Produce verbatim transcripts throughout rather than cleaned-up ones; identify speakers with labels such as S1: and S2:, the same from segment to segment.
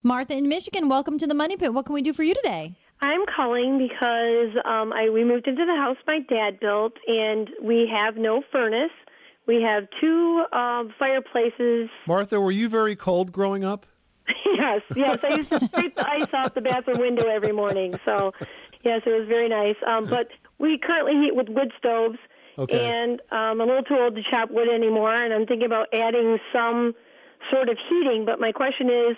S1: Martha in Michigan, welcome to the Money Pit. What can we do for you today?
S2: I'm calling because um, I we moved into the house my dad built, and we have no furnace. We have two um, fireplaces.
S3: Martha, were you very cold growing up?
S2: Yes, yes. I used to scrape the ice off the bathroom window every morning. So, yes, it was very nice. Um, but we currently heat with wood stoves,
S3: Okay.
S2: and um, I'm a little too old to chop wood anymore, and I'm thinking about adding some sort of heating. But my question is,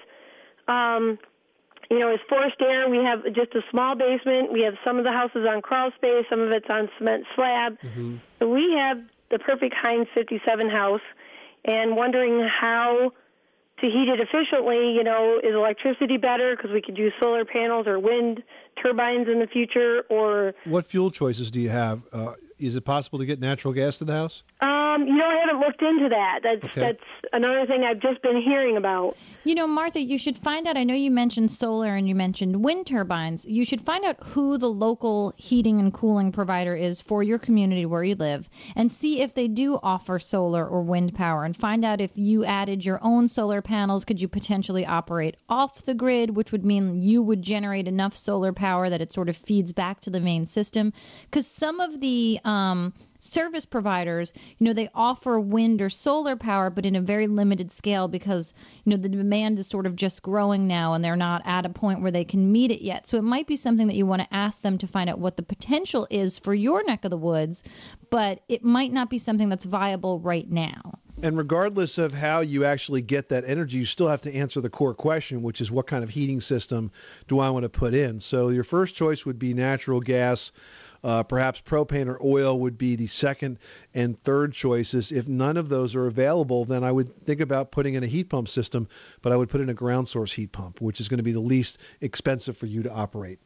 S2: um, you know, as forced air, we have just a small basement. We have some of the houses on crawl space, some of it's on cement slab.
S3: Mm-hmm.
S2: So we have the perfect Heinz fifty-seven house, and wondering how to heat it efficiently. You know, is electricity better because we could use solar panels or wind turbines in the future, or
S3: What fuel choices do you have? Uh, is it possible to get natural gas to the house?
S2: um, you know, I haven't looked into that. That's
S3: Okay.
S2: that's another thing I've just been hearing about.
S1: You know, Martha, you should find out. I know you mentioned solar and you mentioned wind turbines. You should find out who the local heating and cooling provider is for your community where you live and see if they do offer solar or wind power, and find out if you added your own solar panels, could you potentially operate off the grid, which would mean you would generate enough solar power that it sort of feeds back to the main system. Because some of the um, service providers, you know, they offer wind or solar power, but in a very limited scale because, you know, the demand is sort of just growing now and they're not at a point where they can meet it yet. So it might be something that you want to ask them to find out what the potential is for your neck of the woods, but it might not be something that's viable right now.
S3: And regardless of how you actually get that energy, you still have to answer the core question, which is what kind of heating system do I want to put in? So your first choice would be natural gas. Uh, perhaps propane or oil would be the second and third choices. If none of those are available, then I would think about putting in a heat pump system, but I would put in a ground source heat pump, which is going to be the least expensive for you to operate.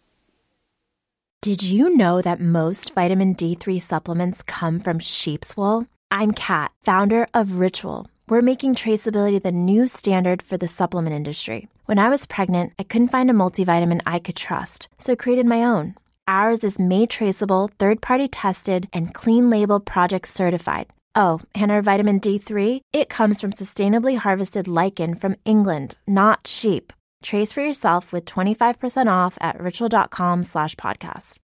S4: Did you know that most vitamin D three supplements come from sheep's wool? I'm Kat, founder of Ritual. We're making traceability the new standard for the supplement industry. When I was pregnant, I couldn't find a multivitamin I could trust, so I created my own. Ours is made traceable, third-party tested, and clean label project certified. Oh, and our vitamin D three, it comes from sustainably harvested lichen from England, not sheep. Trace for yourself with twenty-five percent off at ritual.com slash podcast.